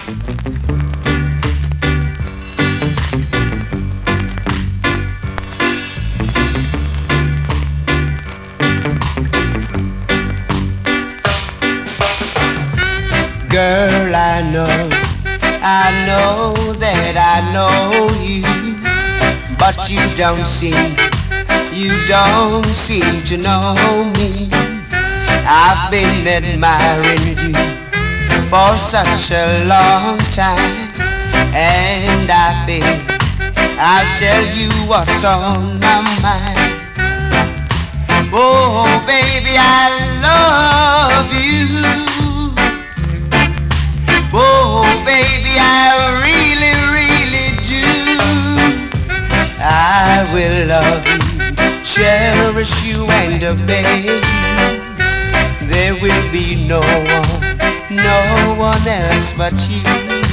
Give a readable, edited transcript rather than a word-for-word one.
Girl, I know that I know you, but you don't seem to know me. I've been admiring you for such a long time, and I think I'll tell you what's on my mind. Oh, baby, I love you. Oh, baby, I really, really do. I will love you, cherish you, and obey you. There will be no one else but you.